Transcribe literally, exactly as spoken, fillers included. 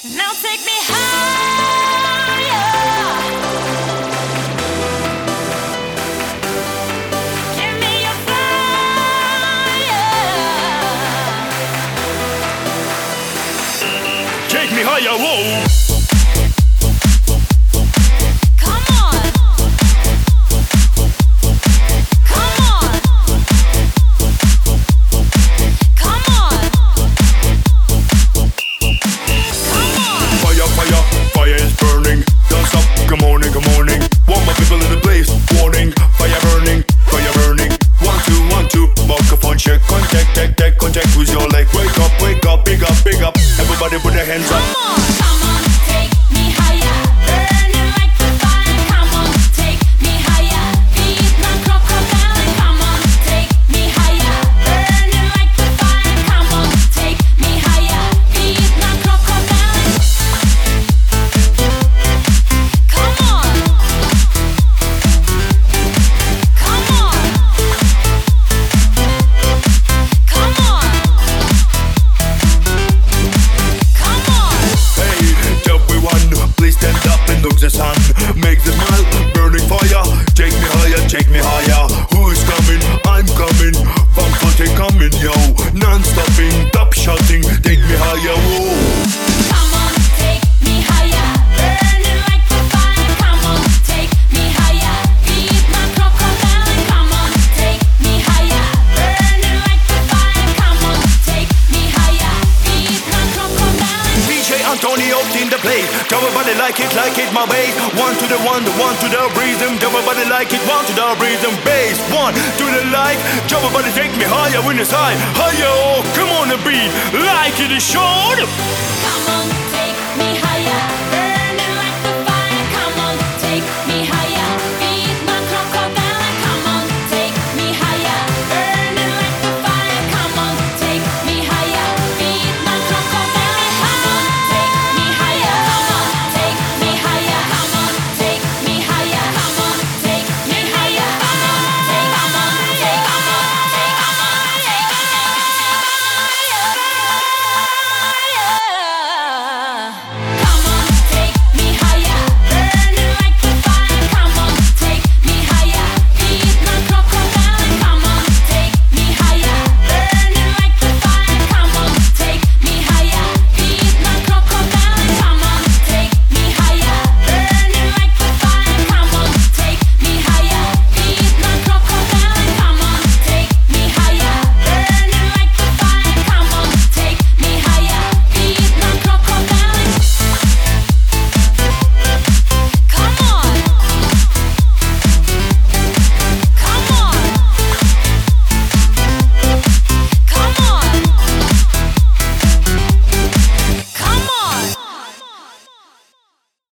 Now take me higher. Give me your fire. Take me higher, whoa. Good morning, good morning. Want my people in the place. Warning, fire burning, fire burning. One, two, one, two. Microphone check, contact, tech, tech, contact. Who's your leg? Wake up, wake up, big up, big up. Everybody put their hands up. Come on, come on, take me higher. Burning like the fire. Come on, take me higher. Beat my crocodile. Come on, take me higher. Burning like the fire. Come on, take me higher. Beat my crocodile. Come on, come on, come on, come on. Hey, everyone, please stand up and look the sun. Make the smile, burning fire. Take me higher, take me higher. Who is coming? I'm coming. Fun footing coming, yo. Non-stopping, top shouting. Take me higher, whoa. Come on, take me higher. Burning like the fire. Come on, take me higher. Beat my crocodile. Come on, take me higher. Burning like the fire. Come on, take me higher. Beat my crocodile. D J Antonio in the place. Everybody like it, like it, my bass. One to the one, the one to the rhythm. Everybody like it, one to the rhythm. Bass, one to the like. Everybody take me higher when it's high. Higher, oh, come on the beat. Like it is short. Come on,